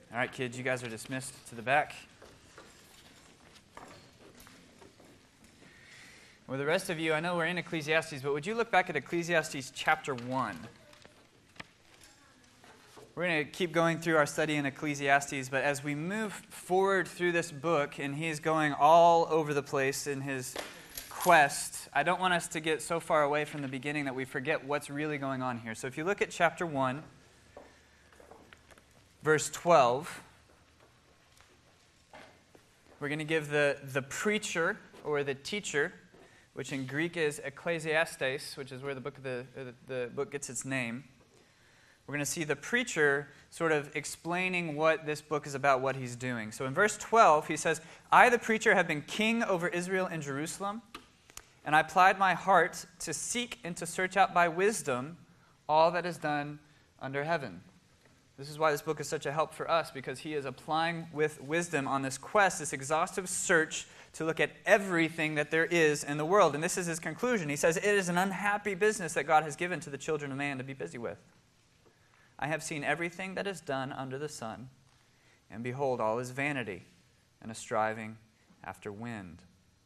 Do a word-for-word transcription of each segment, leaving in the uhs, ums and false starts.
All right, kids, you guys are dismissed to the back. Well, the rest of you, I know we're in Ecclesiastes, but would you look back at Ecclesiastes chapter one? We're going to keep going through our study in Ecclesiastes, but as we move forward through this book, and he's going all over the place in his quest, I don't want us to get so far away from the beginning that we forget what's really going on here. So if you look at chapter one, verse twelve, we're going to give the, the preacher or the teacher, which in Greek is Ecclesiastes, which is where the book of the, the, the book gets its name. We're going to see the preacher sort of explaining what this book is about, what he's doing. So in verse twelve, he says, I, the preacher, have been king over Israel and Jerusalem, and I applied my heart to seek and to search out by wisdom all that is done under heaven. This is why this book is such a help for us, because he is applying with wisdom on this quest, this exhaustive search to look at everything that there is in the world. And this is his conclusion. He says, it is an unhappy business that God has given to the children of man to be busy with. I have seen everything that is done under the sun, and behold, all is vanity and a striving after wind.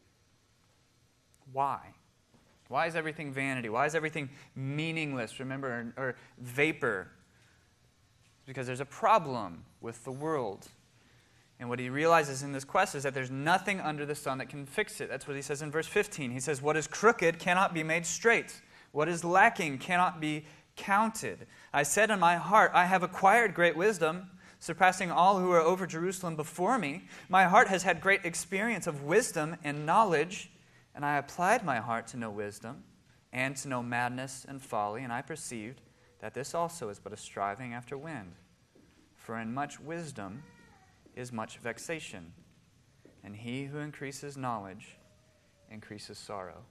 Why? Why is everything vanity? Why is everything meaningless, remember, or, or vapor? Because there's a problem with the world. And what he realizes in this quest is that there's nothing under the sun that can fix it. That's what he says in verse fifteen. He says, what is crooked cannot be made straight. What is lacking cannot be counted. I said in my heart, I have acquired great wisdom, surpassing all who are over Jerusalem before me. My heart has had great experience of wisdom and knowledge, and I applied my heart to know wisdom and to know madness and folly, and I perceived that this also is but a striving after wind. For in much wisdom is much vexation, and he who increases knowledge increases sorrow.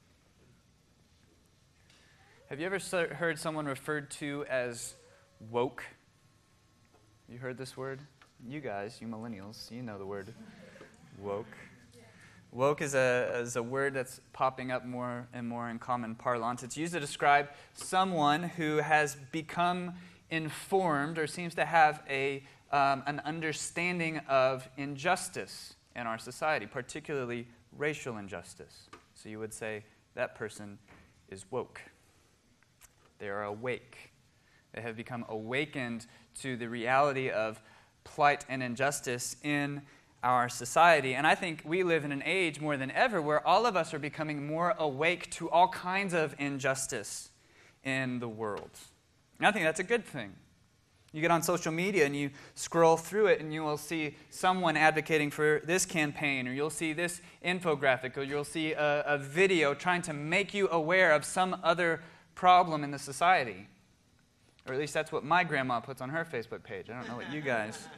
Have you ever heard someone referred to as woke? You heard this word? You guys, you millennials, you know the word woke. Woke is a, is a word that's popping up more and more in common parlance. It's used to describe someone who has become informed or seems to have a um, an understanding of injustice in our society, particularly racial injustice. So you would say that person is woke. They are awake. They have become awakened to the reality of plight and injustice in our society. And I think we live in an age more than ever where all of us are becoming more awake to all kinds of injustice in the world. And I think that's a good thing. You get on social media and you scroll through it and you will see someone advocating for this campaign, or you'll see this infographic, or you'll see a, a video trying to make you aware of some other problem in the society. Or at least that's what my grandma puts on her Facebook page. I don't know what you guys...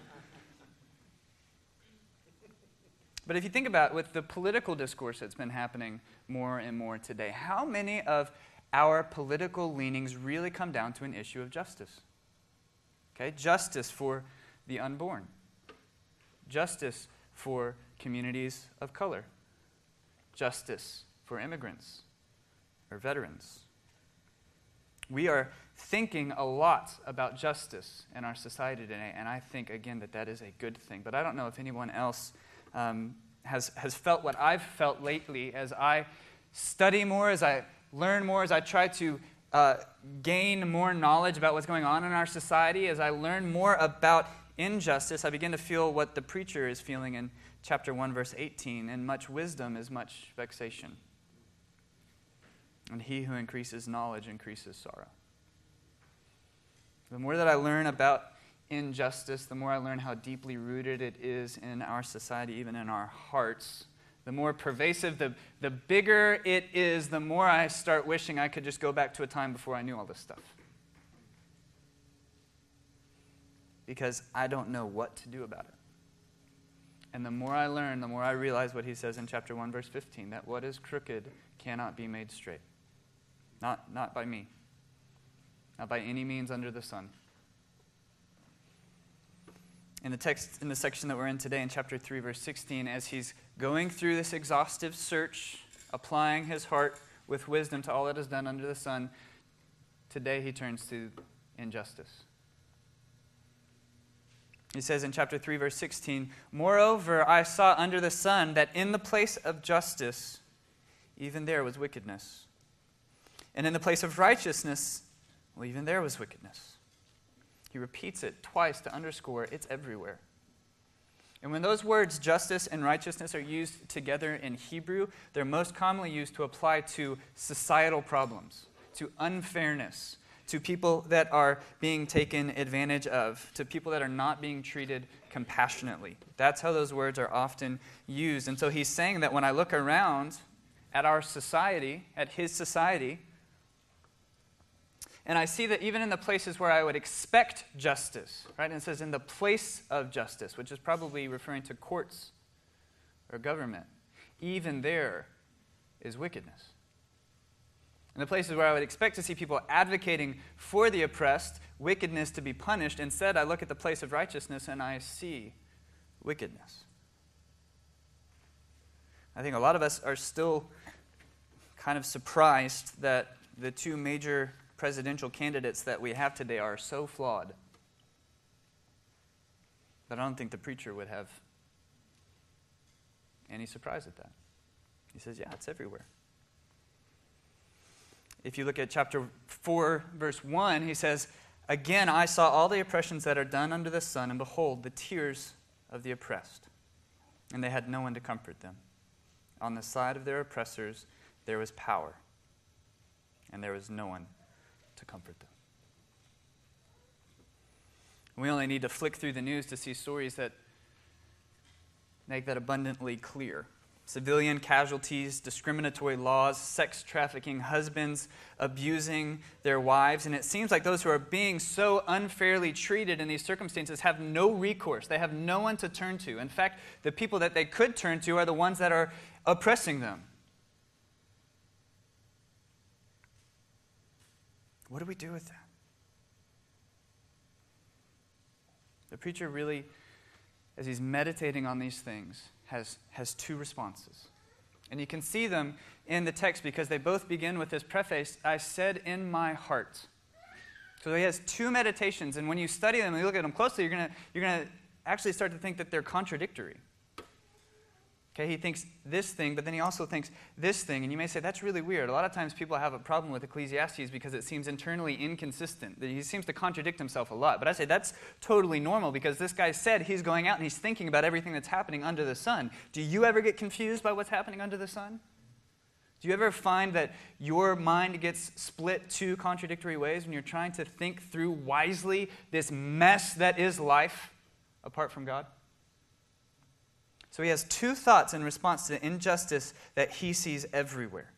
But if you think about it, with the political discourse that's been happening more and more today, how many of our political leanings really come down to an issue of justice? Okay, justice for the unborn. Justice for communities of color. Justice for immigrants or veterans. We are thinking a lot about justice in our society today, and I think, again, that that is a good thing. But I don't know if anyone else Um, has has felt what I've felt lately as I study more, as I learn more, as I try to uh, gain more knowledge about what's going on in our society, as I learn more about injustice, I begin to feel what the preacher is feeling in chapter one, verse eighteen, and much wisdom is much vexation. And he who increases knowledge increases sorrow. The more that I learn about injustice, the more I learn how deeply rooted it is in our society, even in our hearts, the more pervasive, the, the bigger it is, the more I start wishing I could just go back to a time before I knew all this stuff. Because I don't know what to do about it. And the more I learn, the more I realize what he says in chapter one, verse fifteen, that what is crooked cannot be made straight. Not, not by me. Not by any means under the sun. In the text, in the section that we're in today, in chapter three, verse sixteen, as he's going through this exhaustive search, applying his heart with wisdom to all that is done under the sun, today he turns to injustice. He says in chapter three, verse sixteen, "Moreover, I saw under the sun that in the place of justice, even there was wickedness. And in the place of righteousness, well, even there was wickedness." He repeats it twice to underscore it's everywhere. And when those words, justice and righteousness, are used together in Hebrew, they're most commonly used to apply to societal problems, to unfairness, to people that are being taken advantage of, to people that are not being treated compassionately. That's how those words are often used. And so he's saying that when I look around at our society, at his society, and I see that even in the places where I would expect justice, right? And it says in the place of justice, which is probably referring to courts or government, even there is wickedness. In the places where I would expect to see people advocating for the oppressed, wickedness to be punished, instead I look at the place of righteousness and I see wickedness. I think a lot of us are still kind of surprised that the two major presidential candidates that we have today are so flawed. But I don't think the preacher would have any surprise at that. He says, yeah, it's everywhere. If you look at chapter four, verse one, he says, "Again, I saw all the oppressions that are done under the sun, and behold, the tears of the oppressed. And they had no one to comfort them. On the side of their oppressors there was power, and there was no one to comfort them." We only need to flick through the news to see stories that make that abundantly clear. Civilian casualties, discriminatory laws, sex trafficking, husbands abusing their wives. And it seems like those who are being so unfairly treated in these circumstances have no recourse. They have no one to turn to. In fact, the people that they could turn to are the ones that are oppressing them. What do we do with that? The preacher really, as he's meditating on these things, has, has two responses. And you can see them in the text because they both begin with this preface, "I said in my heart." So he has two meditations, and when you study them and you look at them closely, you're going you're going to actually start to think that they're contradictory. Okay, he thinks this thing, but then he also thinks this thing. And you may say, that's really weird. A lot of times people have a problem with Ecclesiastes because it seems internally inconsistent. He seems to contradict himself a lot. But I say that's totally normal because this guy said he's going out and he's thinking about everything that's happening under the sun. Do you ever get confused by what's happening under the sun? Do you ever find that your mind gets split two contradictory ways when you're trying to think through wisely this mess that is life apart from God? So he has two thoughts in response to the injustice that he sees everywhere.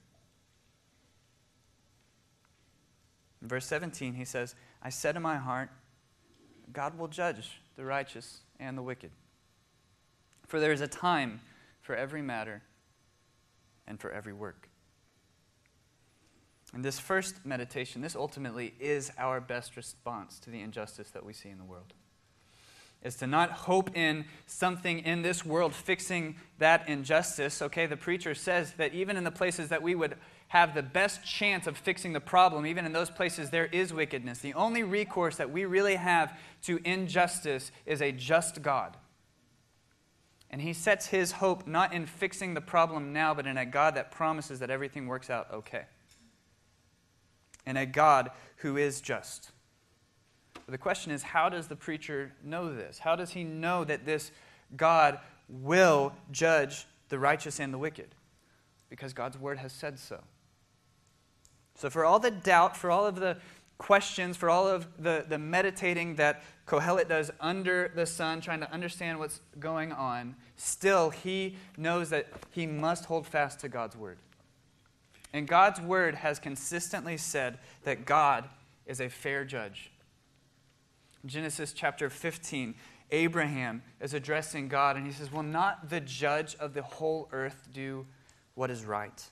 In verse seventeen, he says, "I said in my heart, God will judge the righteous and the wicked. For there is a time for every matter and for every work." And this first meditation, this ultimately is our best response to the injustice that we see in the world. Is to not hope in something in this world fixing that injustice. Okay, the preacher says that even in the places that we would have the best chance of fixing the problem, even in those places there is wickedness. The only recourse that we really have to injustice is a just God. And he sets his hope not in fixing the problem now, but in a God that promises that everything works out okay. And a God who is just. The question is, how does the preacher know this? How does he know that this God will judge the righteous and the wicked? Because God's word has said so. So for all the doubt, for all of the questions, for all of the, the meditating that Kohelet does under the sun, trying to understand what's going on, still he knows that he must hold fast to God's word. And God's word has consistently said that God is a fair judge. Genesis chapter fifteen, Abraham is addressing God, and he says, "Will not the judge of the whole earth do what is right?"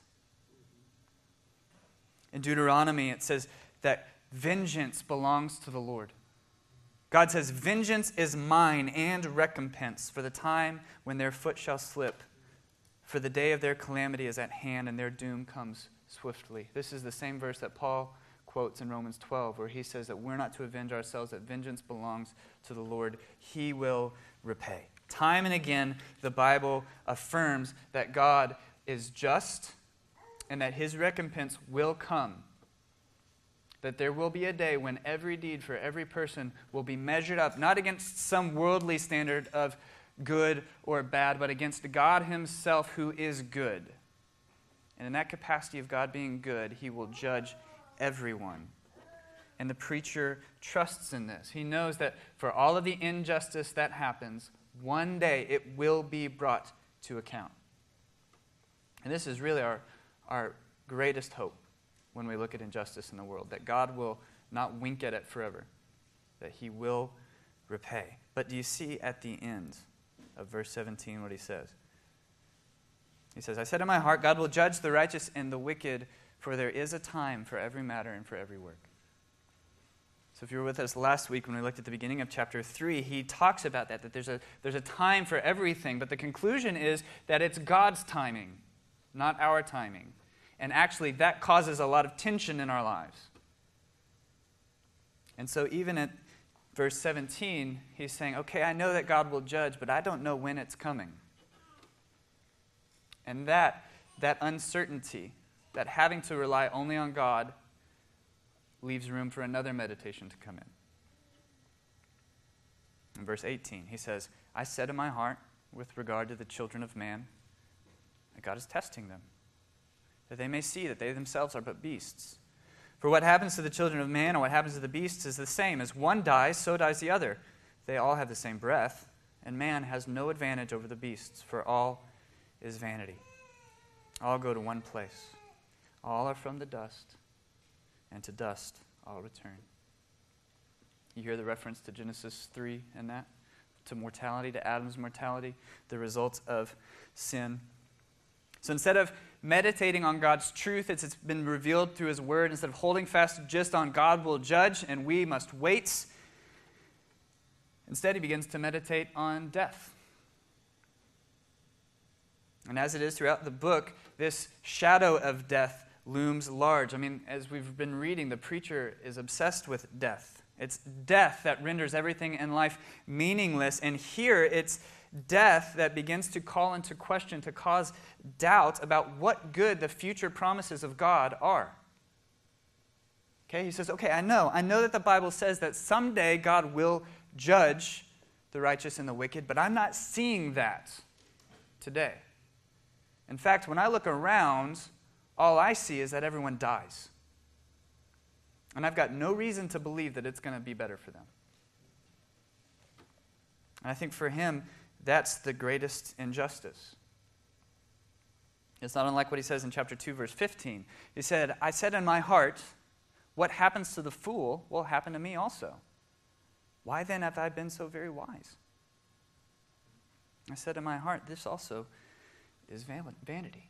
In Deuteronomy, it says that vengeance belongs to the Lord. God says, "Vengeance is mine and recompense for the time when their foot shall slip, for the day of their calamity is at hand and their doom comes swiftly." This is the same verse that Paul quotes in Romans twelve, where he says that we're not to avenge ourselves, that vengeance belongs to the Lord. He will repay. Time and again, the Bible affirms that God is just and that his recompense will come. That there will be a day when every deed for every person will be measured up, not against some worldly standard of good or bad, but against God himself who is good. And in that capacity of God being good, he will judge everyone. And the preacher trusts in this. He knows that for all of the injustice that happens, one day it will be brought to account. And this is really our, our greatest hope when we look at injustice in the world, that God will not wink at it forever, that he will repay. But do you see at the end of verse seventeen what he says? He says, I said in my heart, God will judge the righteous and the wicked, for there is a time for every matter and for every work. So if you were with us last week when we looked at the beginning of chapter three, he talks about that, that there's a, there's a time for everything, but the conclusion is that it's God's timing, not our timing. And actually, that causes a lot of tension in our lives. And so even at verse seventeen, he's saying, okay, I know that God will judge, but I don't know when it's coming. And that, that uncertainty, that having to rely only on God, leaves room for another meditation to come in. In verse eighteen, he says, I said in my heart, with regard to the children of man, that God is testing them, that they may see that they themselves are but beasts. For what happens to the children of man and what happens to the beasts is the same. As one dies, so dies the other. They all have the same breath, and man has no advantage over the beasts, for all is vanity. All go to one place. All are from the dust, and to dust all return. You hear the reference to Genesis three and that? To mortality, to Adam's mortality, the results of sin. So instead of meditating on God's truth as it's been revealed through his word, instead of holding fast just on God will judge and we must wait, instead he begins to meditate on death. And as it is throughout the book, this shadow of death looms large. I mean, as we've been reading, the preacher is obsessed with death. It's death that renders everything in life meaningless. And here it's death that begins to call into question, to cause doubt about what good the future promises of God are. Okay, he says, okay, I know. I know that the Bible says that someday God will judge the righteous and the wicked, but I'm not seeing that today. In fact, when I look around, all I see is that everyone dies. And I've got no reason to believe that it's going to be better for them. And I think for him, that's the greatest injustice. It's not unlike what he says in chapter two, verse fifteen. He said, I said in my heart, what happens to the fool will happen to me also. Why then have I been so very wise? I said in my heart, this also is vanity.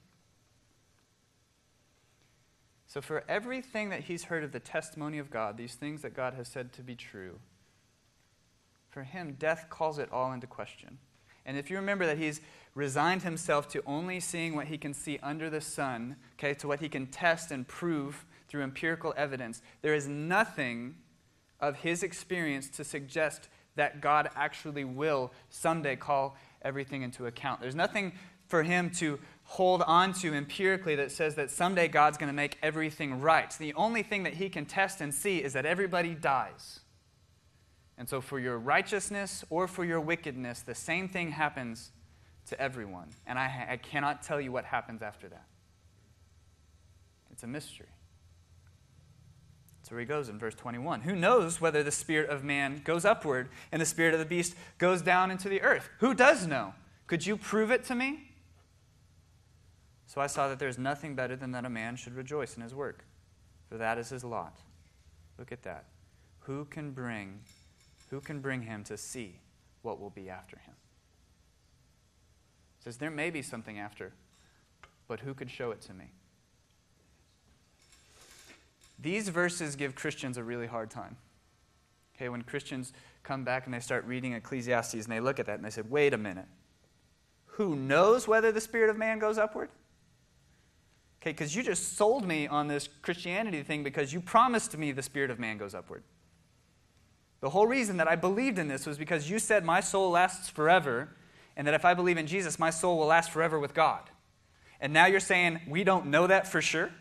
So for everything that he's heard of the testimony of God, these things that God has said to be true, for him, death calls it all into question. And if you remember that he's resigned himself to only seeing what he can see under the sun, okay, to what he can test and prove through empirical evidence, there is nothing of his experience to suggest that God actually will someday call everything into account. There's nothing for him to hold on to empirically that says that someday God's going to make everything right. The only thing that he can test and see is that everybody dies. And so for your righteousness or for your wickedness, the same thing happens to everyone. And I, I cannot tell you what happens after that. It's a mystery. So he goes in verse twenty-one. Who knows whether the spirit of man goes upward and the spirit of the beast goes down into the earth? Who does know? Could you prove it to me? So I saw that there is nothing better than that a man should rejoice in his work, for that is his lot. Look at that. Who can bring, who can bring him to see what will be after him? It says there may be something after, but who could show it to me? These verses give Christians a really hard time. Okay, when Christians come back and they start reading Ecclesiastes and they look at that and they say, wait a minute. Who knows whether the spirit of man goes upward? Okay, because you just sold me on this Christianity thing because you promised me the spirit of man goes upward. The whole reason that I believed in this was because you said my soul lasts forever, and that if I believe in Jesus, my soul will last forever with God. And now you're saying we don't know that for sure?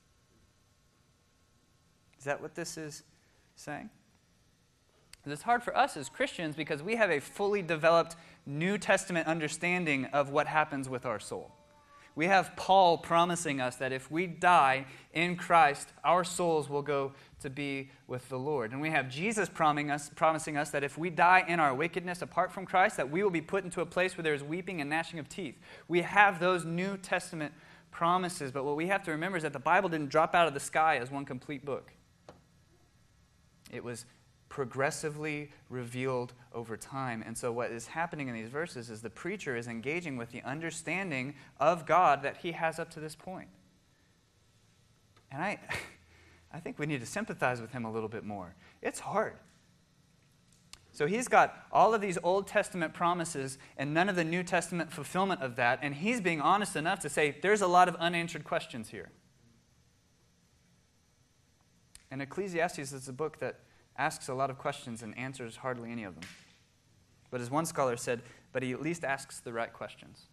Is that what this is saying? It's hard for us as Christians because we have a fully developed New Testament understanding of what happens with our soul. We have Paul promising us that if we die in Christ, our souls will go to be with the Lord. And we have Jesus promising us, promising us that if we die in our wickedness apart from Christ, that we will be put into a place where there is weeping and gnashing of teeth. We have those New Testament promises, but what we have to remember is that the Bible didn't drop out of the sky as one complete book. It was progressively revealed over time. And so what is happening in these verses is the preacher is engaging with the understanding of God that he has up to this point. And I, I think we need to sympathize with him a little bit more. It's hard. So he's got all of these Old Testament promises and none of the New Testament fulfillment of that, and he's being honest enough to say there's a lot of unanswered questions here. And Ecclesiastes is a book that asks a lot of questions and answers hardly any of them. But as one scholar said, but he at least asks the right questions.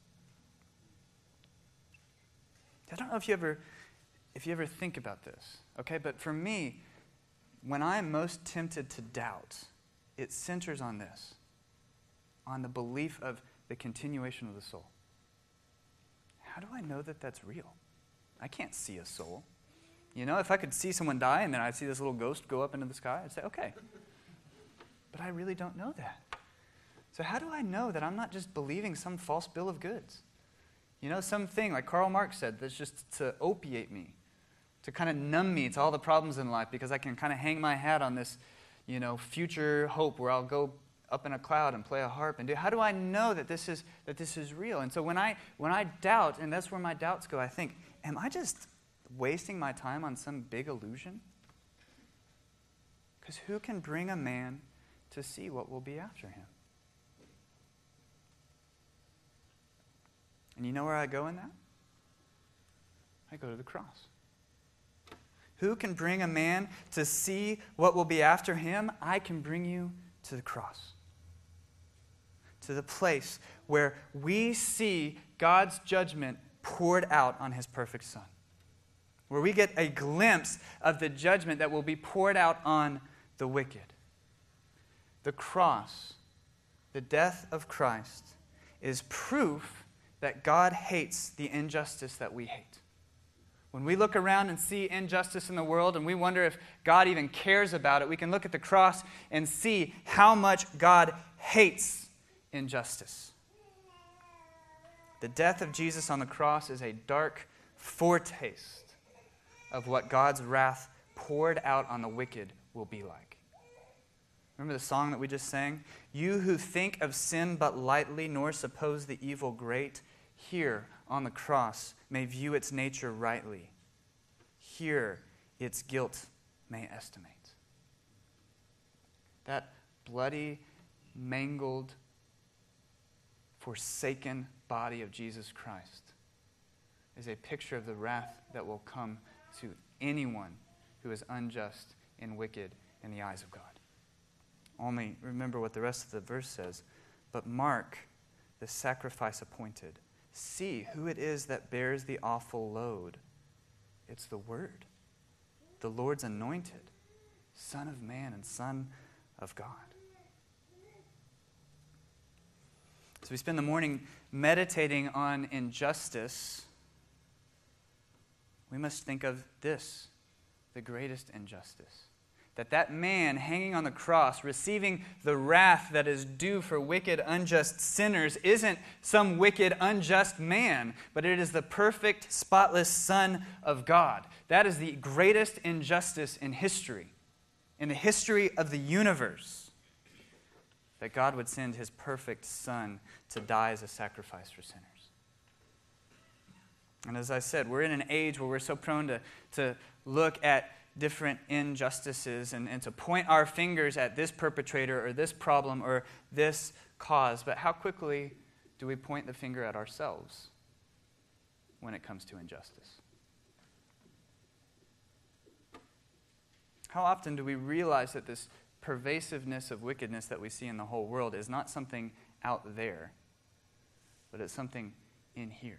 I don't know if you ever if you ever think about this, okay? But for me, when I'm most tempted to doubt, it centers on this, on the belief of the continuation of the soul. How do I know that that's real? I can't see a soul. You know, if I could see someone die and then I'd see this little ghost go up into the sky, I'd say, okay. But I really don't know that. So how do I know that I'm not just believing some false bill of goods? You know, something like Karl Marx said that's just to opiate me, to kind of numb me to all the problems in life because I can kind of hang my hat on this, you know, future hope where I'll go up in a cloud and play a harp and do. How do I know that this is that this is real? And so when I when I doubt, and that's where my doubts go, I think, am I just wasting my time on some big illusion? Because who can bring a man to see what will be after him? And you know where I go in that? I go to the cross. Who can bring a man to see what will be after him? I can bring you to the cross. To the place where we see God's judgment poured out on his perfect Son. Where we get a glimpse of the judgment that will be poured out on the wicked. The cross, the death of Christ, is proof that God hates the injustice that we hate. When we look around and see injustice in the world and we wonder if God even cares about it, we can look at the cross and see how much God hates injustice. The death of Jesus on the cross is a dark foretaste of what God's wrath poured out on the wicked will be like. Remember the song that we just sang? You who think of sin but lightly, nor suppose the evil great, here on the cross may view its nature rightly. Here its guilt may estimate. That bloody, mangled, forsaken body of Jesus Christ is a picture of the wrath that will come to anyone who is unjust and wicked in the eyes of God. Only remember what the rest of the verse says. But mark the sacrifice appointed. See who it is that bears the awful load. It's the Word, the Lord's anointed, Son of Man and Son of God. So we spend the morning meditating on injustice. We must think of this, the greatest injustice. That that man hanging on the cross, receiving the wrath that is due for wicked, unjust sinners, isn't some wicked, unjust man, but it is the perfect, spotless Son of God. That is the greatest injustice in history, in the history of the universe, that God would send his perfect Son to die as a sacrifice for sinners. And as I said, we're in an age where we're so prone to, to look at different injustices and, and to point our fingers at this perpetrator or this problem or this cause. But how quickly do we point the finger at ourselves when it comes to injustice? How often do we realize that this pervasiveness of wickedness that we see in the whole world is not something out there, but it's something in here?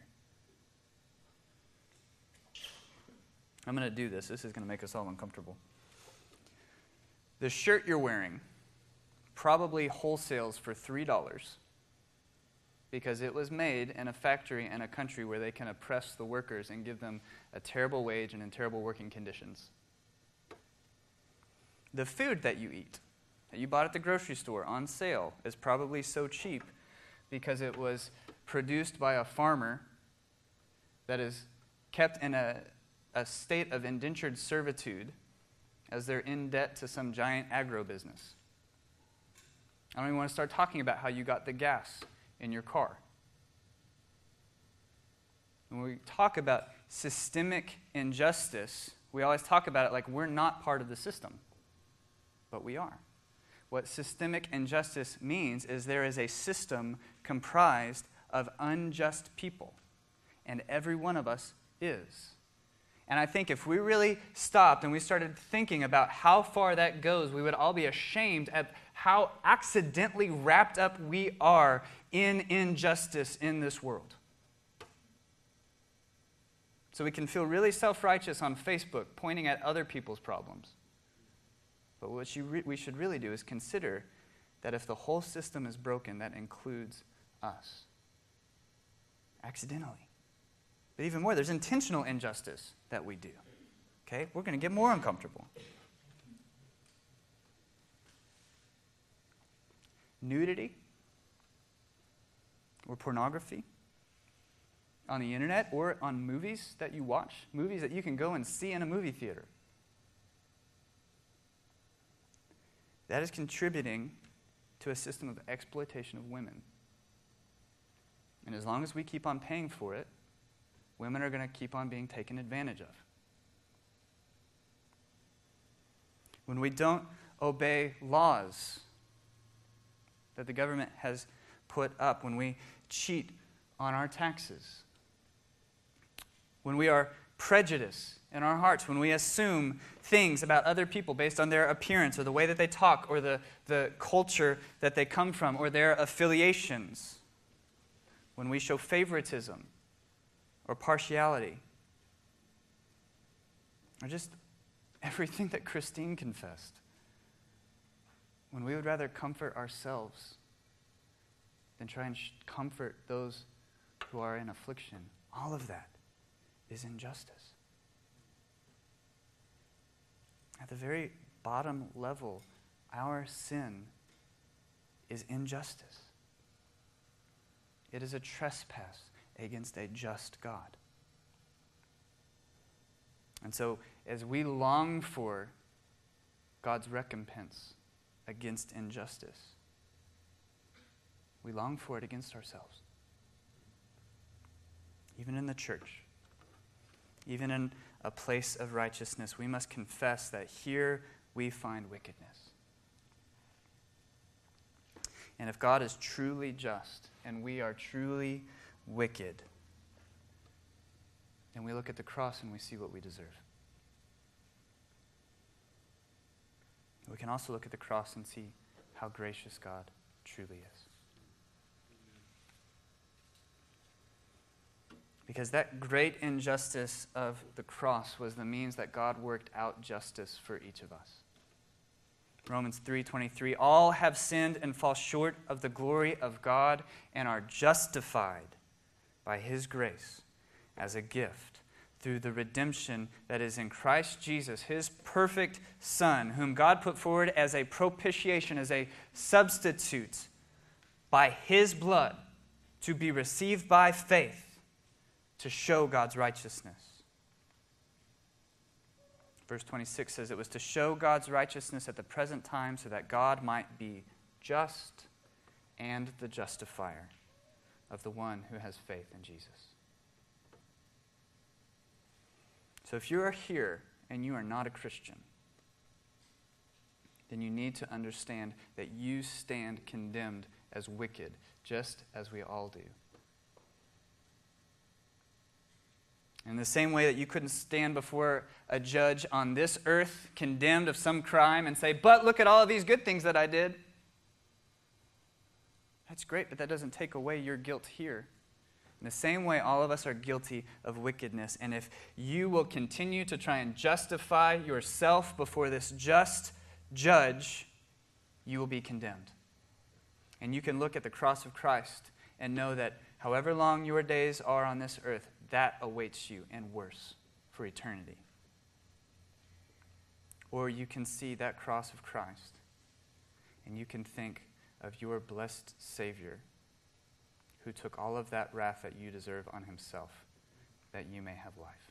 I'm going to do this. This is going to make us all uncomfortable. The shirt you're wearing probably wholesales for three dollars because it was made in a factory in a country where they can oppress the workers and give them a terrible wage and in terrible working conditions. The food that you eat, that you bought at the grocery store on sale, is probably so cheap because it was produced by a farmer that is kept in a, a state of indentured servitude as they're in debt to some giant agro-business. I don't even want to start talking about how you got the gas in your car. When we talk about systemic injustice, we always talk about it like we're not part of the system, but we are. What systemic injustice means is there is a system comprised of unjust people, and every one of us is. And I think if we really stopped and we started thinking about how far that goes, we would all be ashamed at how accidentally wrapped up we are in injustice in this world. So we can feel really self-righteous on Facebook, pointing at other people's problems. But what you re- we should really do is consider that if the whole system is broken, that includes us. Accidentally. But even more, there's intentional injustice that we do. Okay? We're going to get more uncomfortable. Nudity or pornography on the internet or on movies that you watch, movies that you can go and see in a movie theater. That is contributing to a system of exploitation of women. And as long as we keep on paying for it, women are going to keep on being taken advantage of. When we don't obey laws that the government has put up, when we cheat on our taxes, when we are prejudiced in our hearts, when we assume things about other people based on their appearance or the way that they talk or the, the culture that they come from or their affiliations, when we show favoritism or partiality, or just everything that Christine confessed, when we would rather comfort ourselves than try and sh- comfort those who are in affliction, all of that is injustice. At the very bottom level, our sin is injustice. It is a trespass against a just God. And so, as we long for God's recompense against injustice, we long for it against ourselves. Even in the church, even in a place of righteousness, we must confess that here we find wickedness. And if God is truly just and we are truly wicked, and we look at the cross and we see what we deserve. We can also look at the cross and see how gracious God truly is. Because that great injustice of the cross was the means that God worked out justice for each of us. Romans three twenty-three, all have sinned and fall short of the glory of God and are justified by His grace as a gift through the redemption that is in Christ Jesus, His perfect Son, whom God put forward as a propitiation, as a substitute by His blood to be received by faith to show God's righteousness. Verse twenty-six says it was to show God's righteousness at the present time so that God might be just and the justifier of the one who has faith in Jesus. So if you are here and you are not a Christian, then you need to understand that you stand condemned as wicked, just as we all do. In the same way that you couldn't stand before a judge on this earth condemned of some crime and say, but look at all of these good things that I did. That's great, but that doesn't take away your guilt here. In the same way, all of us are guilty of wickedness. And if you will continue to try and justify yourself before this just judge, you will be condemned. And you can look at the cross of Christ and know that however long your days are on this earth, that awaits you, and worse, for eternity. Or you can see that cross of Christ, and you can think of your blessed Savior, who took all of that wrath that you deserve on himself, that you may have life.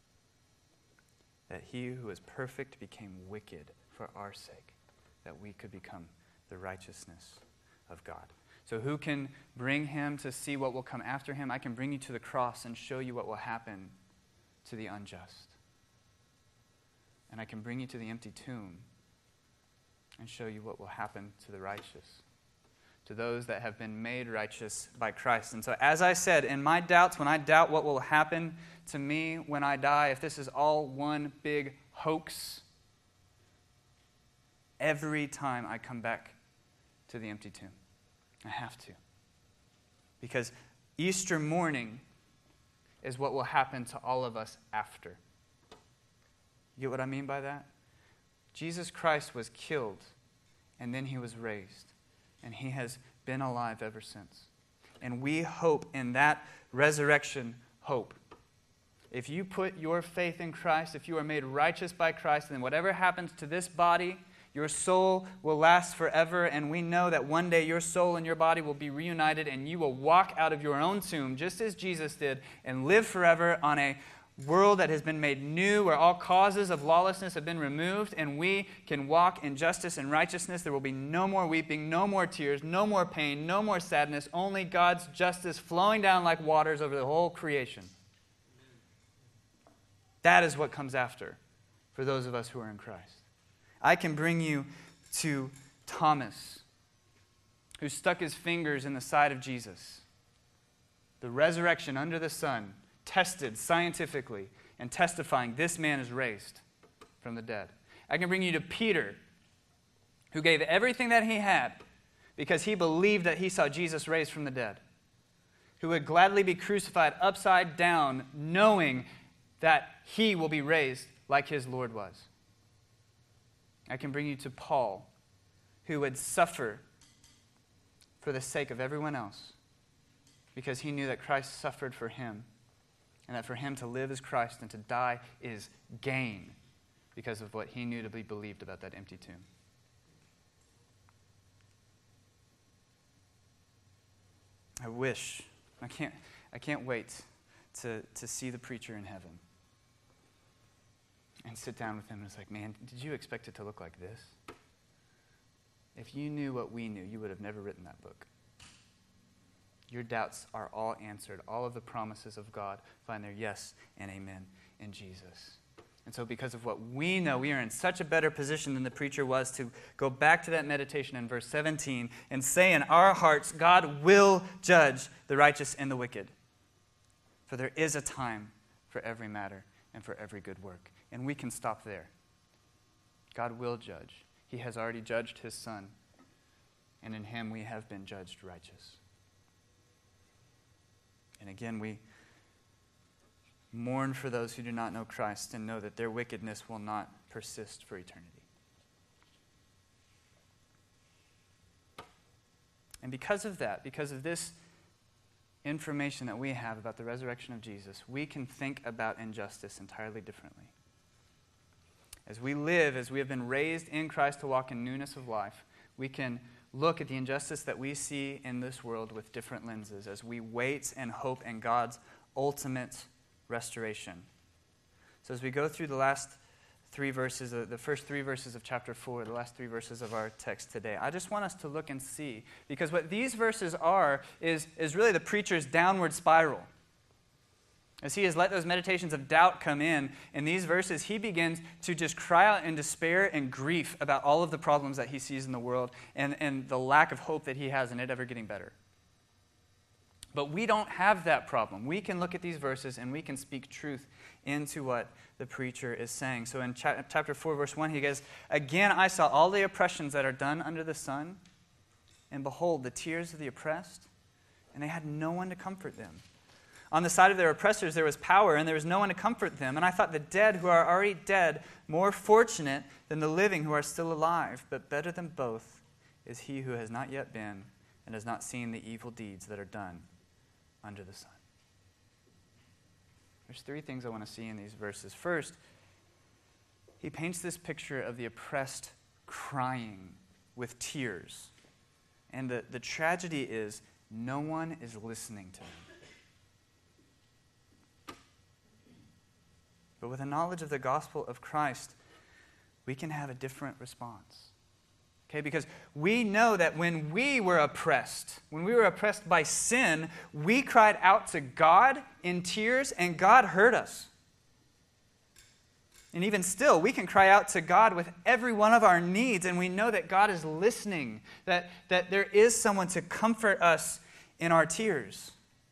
That he who is perfect became wicked for our sake, that we could become the righteousness of God. So who can bring him to see what will come after him? I can bring you to the cross and show you what will happen to the unjust. And I can bring you to the empty tomb and show you what will happen to the righteous, to those that have been made righteous by Christ. And so, as I said, in my doubts, when I doubt what will happen to me when I die, if this is all one big hoax, every time I come back to the empty tomb, I have to. Because Easter morning is what will happen to all of us after. You get what I mean by that? Jesus Christ was killed, and then he was raised. And he has been alive ever since. And we hope in that resurrection hope. If you put your faith in Christ, if you are made righteous by Christ, then whatever happens to this body, your soul will last forever. And we know that one day your soul and your body will be reunited, and you will walk out of your own tomb, just as Jesus did, and live forever on a world that has been made new, where all causes of lawlessness have been removed, and we can walk in justice and righteousness. There will be no more weeping, no more tears, no more pain, no more sadness, only God's justice flowing down like waters over the whole creation. That is what comes after for those of us who are in Christ. I can bring you to Thomas, who stuck his fingers in the side of Jesus. The resurrection under the sun, tested scientifically and testifying this man is raised from the dead. I can bring you to Peter, who gave everything that he had because he believed that he saw Jesus raised from the dead, who would gladly be crucified upside down, knowing that he will be raised like his Lord was. I can bring you to Paul, who would suffer for the sake of everyone else because he knew that Christ suffered for him, and that for him to live is Christ and to die is gain because of what he knew to be believed about that empty tomb. I wish, I can't, I can't wait to, to see the preacher in heaven and sit down with him and it's like, man, did you expect it to look like this? If you knew what we knew, you would have never written that book. Your doubts are all answered. All of the promises of God find their yes and amen in Jesus. And so because of what we know, we are in such a better position than the preacher was to go back to that meditation in verse seventeen and say in our hearts, God will judge the righteous and the wicked. For there is a time for every matter and for every good work. And we can stop there. God will judge. He has already judged his Son, and in him we have been judged righteous. And again, we mourn for those who do not know Christ and know that their wickedness will not persist for eternity. And because of that, because of this information that we have about the resurrection of Jesus, we can think about injustice entirely differently. As we live, as we have been raised in Christ to walk in newness of life, we can look at the injustice that we see in this world with different lenses as we wait and hope in God's ultimate restoration. So as we go through the last three verses, the first three verses of chapter four, the last three verses of our text today, I just want us to look and see, because what these verses are is, is really the preacher's downward spiral. As he has let those meditations of doubt come in, in these verses, he begins to just cry out in despair and grief about all of the problems that he sees in the world and, and the lack of hope that he has in it ever getting better. But we don't have that problem. We can look at these verses and we can speak truth into what the preacher is saying. So in cha- chapter four, verse one, he goes, "Again I saw all the oppressions that are done under the sun, and behold, the tears of the oppressed, and they had no one to comfort them. On the side of their oppressors there was power, and there was no one to comfort them. And I thought the dead who are already dead more fortunate than the living who are still alive. But better than both is he who has not yet been and has not seen the evil deeds that are done under the sun." There's three things I want to see in these verses. First, he paints this picture of the oppressed crying with tears. And the, the tragedy is no one is listening to them. But with a knowledge of the gospel of Christ, we can have a different response. Okay, because we know that when we were oppressed, when we were oppressed by sin, we cried out to God in tears, and God heard us. And even still, we can cry out to God with every one of our needs, and we know that God is listening, that, that there is someone to comfort us in our tears.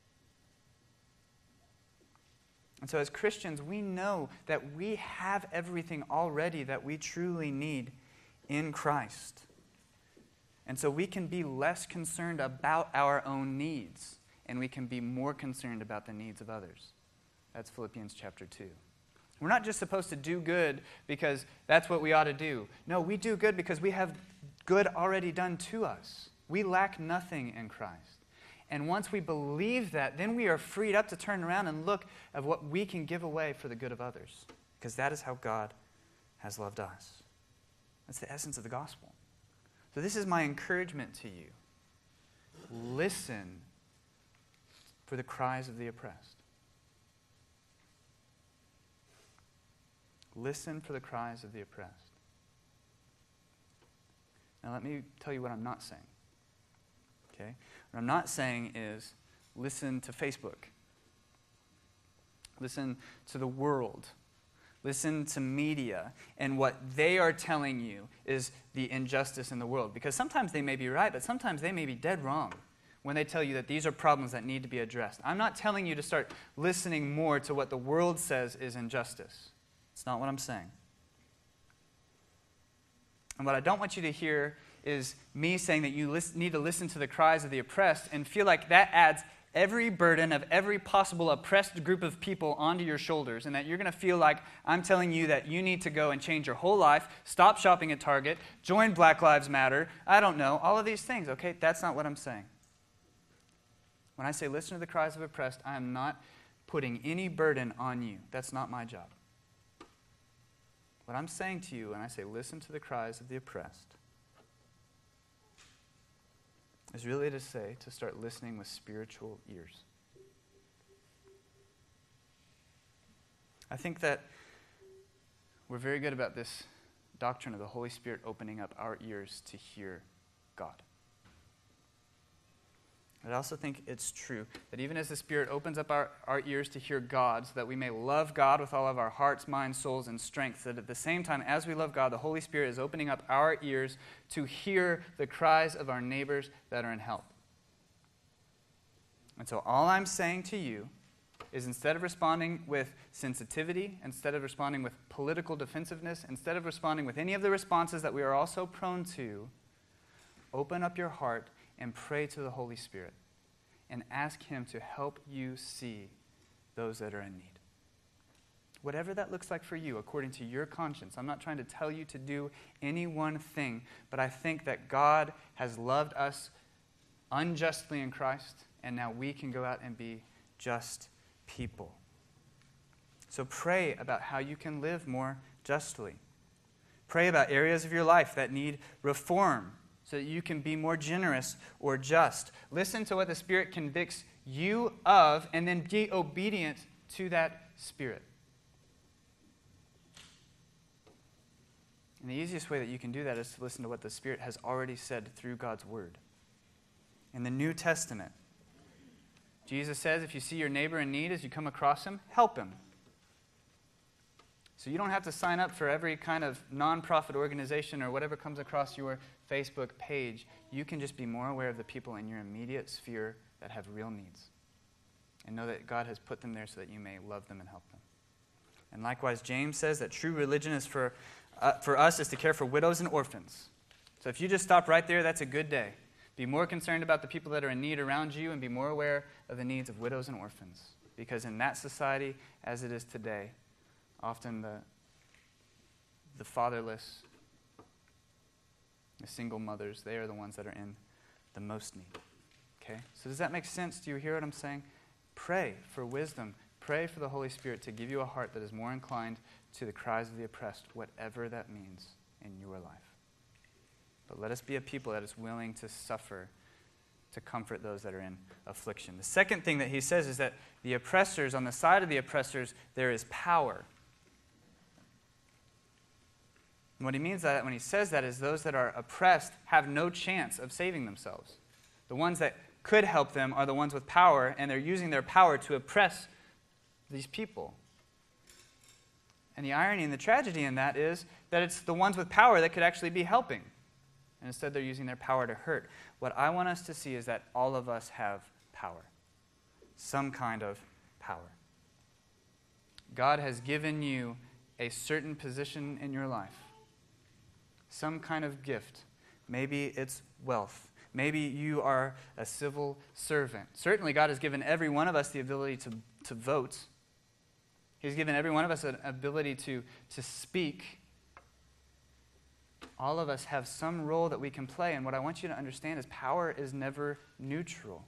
And so as Christians, we know that we have everything already that we truly need in Christ. And so we can be less concerned about our own needs, and we can be more concerned about the needs of others. That's Philippians chapter two. We're not just supposed to do good because that's what we ought to do. No, we do good because we have good already done to us. We lack nothing in Christ. And once we believe that, then we are freed up to turn around and look at what we can give away for the good of others. Because that is how God has loved us. That's the essence of the gospel. So this is my encouragement to you. Listen for the cries of the oppressed. Listen for the cries of the oppressed. Now let me tell you what I'm not saying. Okay? What I'm not saying is listen to Facebook. Listen to the world. Listen to media, and what they are telling you is the injustice in the world. Because sometimes they may be right, but sometimes they may be dead wrong when they tell you that these are problems that need to be addressed. I'm not telling you to start listening more to what the world says is injustice. It's not what I'm saying. And what I don't want you to hear is me saying that you listen, need to listen to the cries of the oppressed and feel like that adds every burden of every possible oppressed group of people onto your shoulders, and that you're going to feel like I'm telling you that you need to go and change your whole life, stop shopping at Target, join Black Lives Matter, I don't know, all of these things, okay? That's not what I'm saying. When I say listen to the cries of oppressed, I am not putting any burden on you. That's not my job. What I'm saying to you when I say listen to the cries of the oppressed is really to say to start listening with spiritual ears. I think that we're very good about this doctrine of the Holy Spirit opening up our ears to hear God. I also think it's true that even as the Spirit opens up our, our ears to hear God, so that we may love God with all of our hearts, minds, souls, and strength, that at the same time as we love God, the Holy Spirit is opening up our ears to hear the cries of our neighbors that are in help. And so all I'm saying to you is, instead of responding with sensitivity, instead of responding with political defensiveness, instead of responding with any of the responses that we are all so prone to, open up your heart and pray to the Holy Spirit and ask Him to help you see those that are in need. Whatever that looks like for you, according to your conscience. I'm not trying to tell you to do any one thing, but I think that God has loved us unjustly in Christ, and now we can go out and be just people. So pray about how you can live more justly. Pray about areas of your life that need reform, so that you can be more generous or just. Listen to what the Spirit convicts you of, and then be obedient to that Spirit. And the easiest way that you can do that is to listen to what the Spirit has already said through God's Word. In the New Testament, Jesus says, if you see your neighbor in need as you come across him, help him. So you don't have to sign up for every kind of nonprofit organization or whatever comes across your Facebook page. You can just be more aware of the people in your immediate sphere that have real needs. and know that God has put them there so that you may love them and help them. And likewise, James says that true religion is for, uh, for us is to care for widows and orphans. So if you just stop right there, that's a good day. Be more concerned about the people that are in need around you and be more aware of the needs of widows and orphans. Because in that society, as it is today, often the, the fatherless, the single mothers, they are the ones that are in the most need. Okay? So does that make sense? Do you hear what I'm saying? Pray for wisdom. Pray for the Holy Spirit to give you a heart that is more inclined to the cries of the oppressed, whatever that means in your life. But let us be a people that is willing to suffer to comfort those that are in affliction. The second thing that he says is that the oppressors, on the side of the oppressors, there is power. And what he means that when he says that is those that are oppressed have no chance of saving themselves. The ones that could help them are the ones with power, and they're using their power to oppress these people. And the irony and the tragedy in that is that it's the ones with power that could actually be helping. And instead they're using their power to hurt. What I want us to see is that all of us have power. Some kind of power. God has given you a certain position in your life. Some kind of gift. Maybe it's wealth. Maybe you are a civil servant. Certainly God has given every one of us the ability to, to vote. He's given every one of us an ability to, to speak. All of us have some role that we can play, and what I want you to understand is power is never neutral.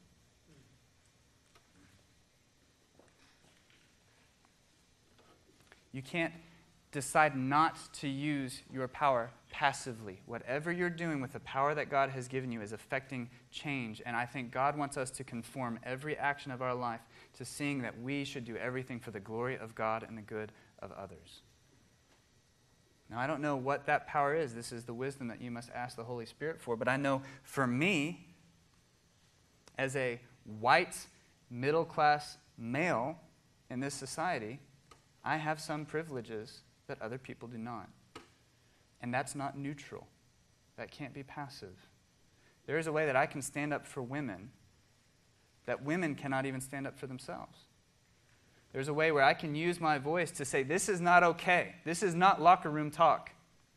You can't decide not to use your power passively. Whatever you're doing with the power that God has given you is affecting change, and I think God wants us to conform every action of our life to seeing that we should do everything for the glory of God and the good of others. Now, I don't know what that power is. This is the wisdom that you must ask the Holy Spirit for. But I know for me, as a white, middle-class male in this society, I have some privileges that other people do not. And that's not neutral. That can't be passive. There is a way that I can stand up for women that women cannot even stand up for themselves. There's a way where I can use my voice to say, this is not okay. This is not locker room talk.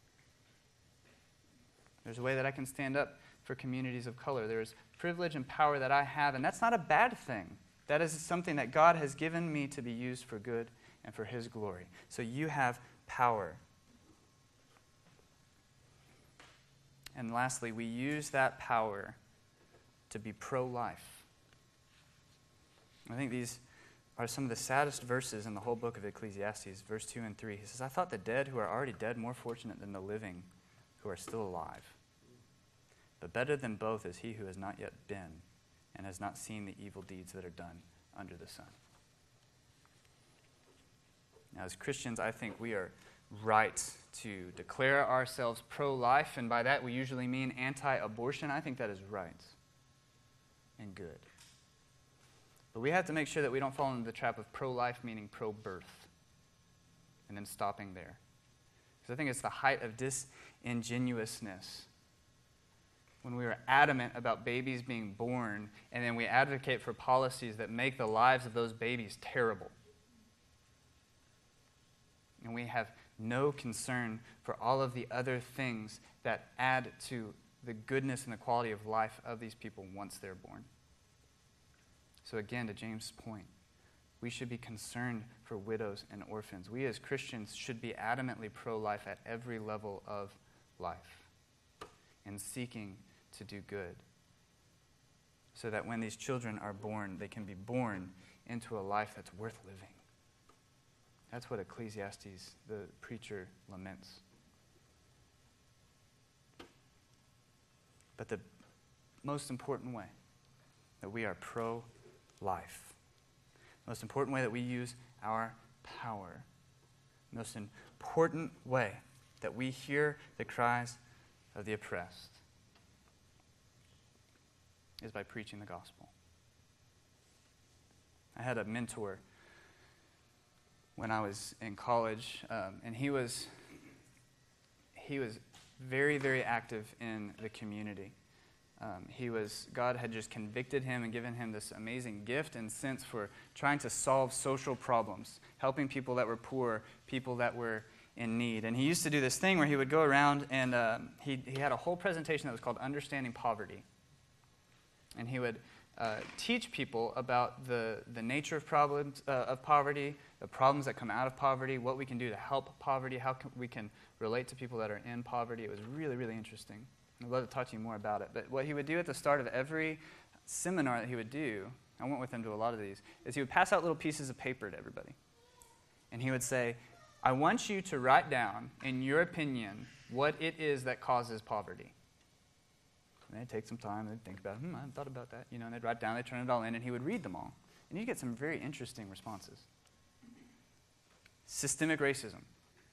There's a way that I can stand up for communities of color. There's privilege and power that I have, and that's not a bad thing. That is something that God has given me to be used for good and for His glory. So you have power. And lastly, we use that power to be pro-life. I think these are some of the saddest verses in the whole book of Ecclesiastes, verse two and three. He says, I thought the dead who are already dead more fortunate than the living who are still alive. But better than both is he who has not yet been and has not seen the evil deeds that are done under the sun. Now, as Christians, I think we are right to declare ourselves pro-life, and by that we usually mean anti-abortion. I think that is right and good. But we have to make sure that we don't fall into the trap of pro-life, meaning pro-birth, and then stopping there. Because I think it's the height of disingenuousness when we are adamant about babies being born, and then we advocate for policies that make the lives of those babies terrible. And we have no concern for all of the other things that add to the goodness and the quality of life of these people once they're born. So again, to James' point, we should be concerned for widows and orphans. We as Christians should be adamantly pro-life at every level of life and seeking to do good so that when these children are born, they can be born into a life that's worth living. That's what Ecclesiastes, the preacher, laments. But the most important way that we are pro-life, the most important way that we use our power, the most important way that we hear the cries of the oppressed is by preaching the gospel. I had a mentor when I was in college, um, and he was he was very, very active in the community. Um, he was, God had just convicted him and given him this amazing gift and sense for trying to solve social problems, helping people that were poor, people that were in need. And he used to do this thing where he would go around and uh, he, he had a whole presentation that was called Understanding Poverty. And he would uh, teach people about the, the nature of problems uh, of poverty, the problems that come out of poverty, what we can do to help poverty, how can, we can relate to people that are in poverty. It was really, really interesting. I'd love to talk to you more about it. But what he would do at the start of every seminar that he would do, I went with him to a lot of these, is he would pass out little pieces of paper to everybody. And he would say, I want you to write down, in your opinion, what it is that causes poverty. And they'd take some time, they'd think about it. Hmm, I hadn't thought about that. You know, and they'd write down, they'd turn it all in, and he would read them all. And you'd get some very interesting responses. Systemic racism.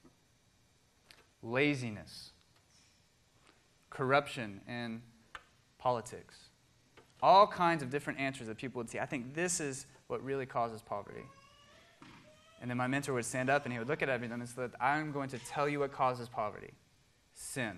Laziness. Corruption in politics. All kinds of different answers that people would see. I think this is what really causes poverty. And then my mentor would stand up and he would look at everything and say, I'm going to tell you what causes poverty. Sin.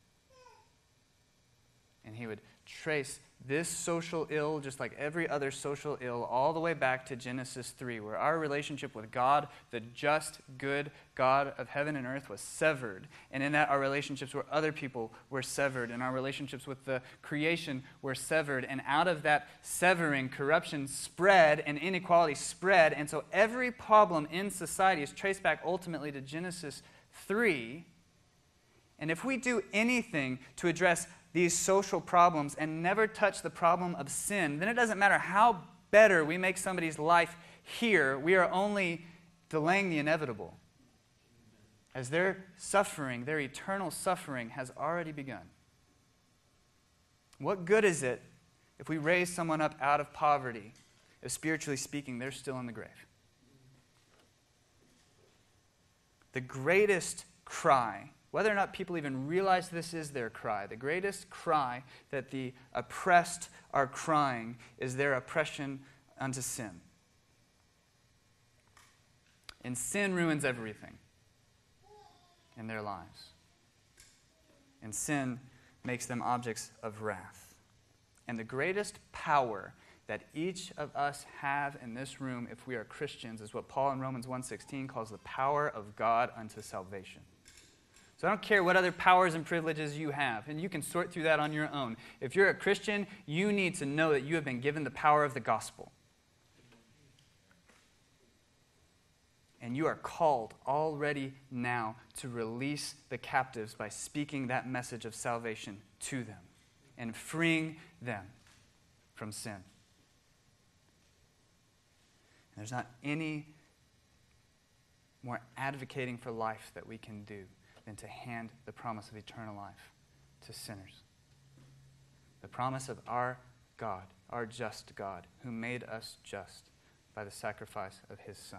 And he would trace this social ill, just like every other social ill, all the way back to Genesis three, where our relationship with God, the just, good God of heaven and earth, was severed. And in that, our relationships with other people were severed, and our relationships with the creation were severed. And out of that severing, corruption spread, and inequality spread. And so every problem in society is traced back ultimately to Genesis three. And if we do anything to address these social problems and never touch the problem of sin, then it doesn't matter how better we make somebody's life here, we are only delaying the inevitable. As their suffering, their eternal suffering, has already begun. What good is it if we raise someone up out of poverty if, spiritually speaking, they're still in the grave? The greatest cry, whether or not people even realize this is their cry, the greatest cry that the oppressed are crying is their oppression unto sin. And sin ruins everything in their lives. And sin makes them objects of wrath. And the greatest power that each of us have in this room, if we are Christians, is what Paul in Romans one sixteen calls the power of God unto salvation. So I don't care what other powers and privileges you have, and you can sort through that on your own. If you're a Christian, you need to know that you have been given the power of the gospel. And you are called already now to release the captives by speaking that message of salvation to them and freeing them from sin. And there's not any more advocating for life that we can do than to hand the promise of eternal life to sinners. The promise of our God, our just God, who made us just by the sacrifice of his Son.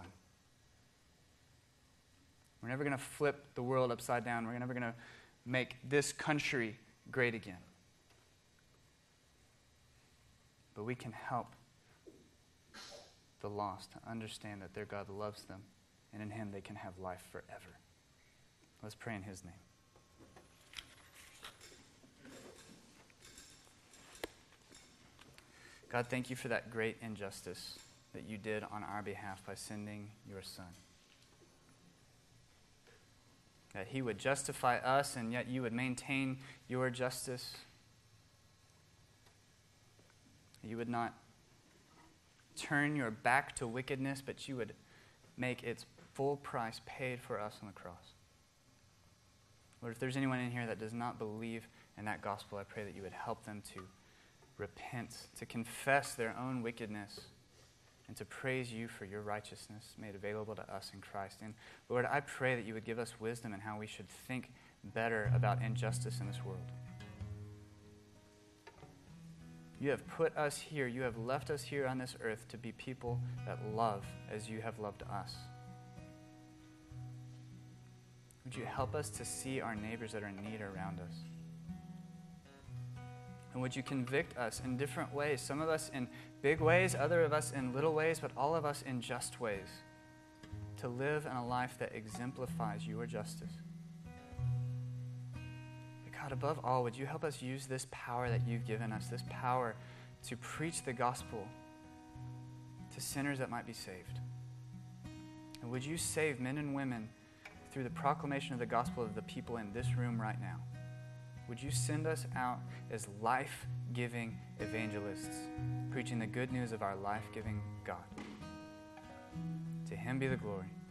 We're never going to flip the world upside down. We're never going to make this country great again. But we can help the lost to understand that their God loves them, and in him they can have life forever. Let's pray in his name. God, thank you for that great injustice that you did on our behalf by sending your Son. That he would justify us, and yet you would maintain your justice. You would not turn your back to wickedness, but you would make its full price paid for us on the cross. Lord, if there's anyone in here that does not believe in that gospel, I pray that you would help them to repent, to confess their own wickedness, and to praise you for your righteousness made available to us in Christ. And Lord, I pray that you would give us wisdom in how we should think better about injustice in this world. You have put us here, you have left us here on this earth to be people that love as you have loved us. Would you help us to see our neighbors that are in need around us? And would you convict us in different ways, some of us in big ways, other of us in little ways, but all of us in just ways, to live in a life that exemplifies your justice. But God, God, above all, would you help us use this power that you've given us, this power to preach the gospel to sinners that might be saved? And would you save men and women through the proclamation of the gospel of the people in this room right now? Would you send us out as life-giving evangelists, preaching the good news of our life-giving God? To him be the glory.